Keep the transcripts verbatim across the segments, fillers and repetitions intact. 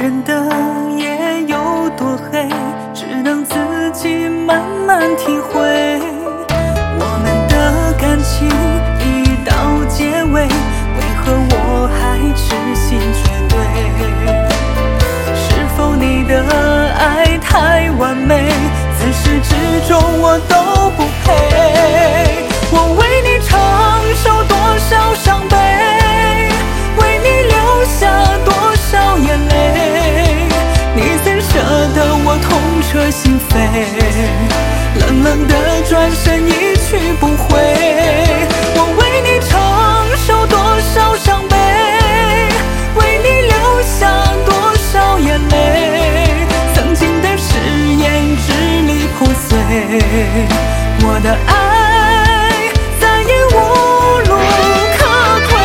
人的夜有多黑，只能自己慢慢体会。我们的感情已到结尾，为何我还痴心绝对？是否你的爱太完美，自始至终我都不配？我为你承受多少伤悲，为你流下多少眼泪，你曾舍得我痛彻心扉，冷冷的转身一去不回。我为你承受多少伤悲，为你流下多少眼泪，曾经的誓言支离破碎，我的爱再也无路可退。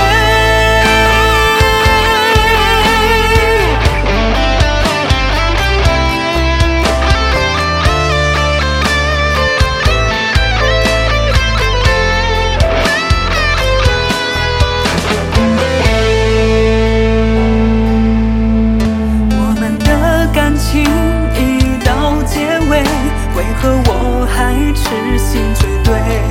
我们的感情已到结尾，为何我还痴心绝对？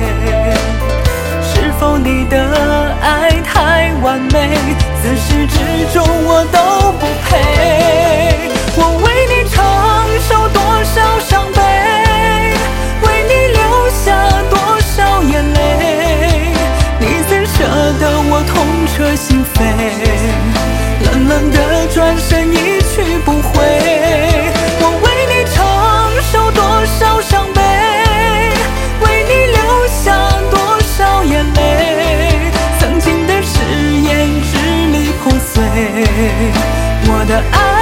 是否你的爱太完美，自始至终我都不配？我为你承受多少伤悲，为你流下多少眼泪，你曾舍得我痛彻心扉，冷冷的转身一去不回。我为你承受多少伤悲，为你流下多少眼泪，曾经的誓言支离破碎，我的爱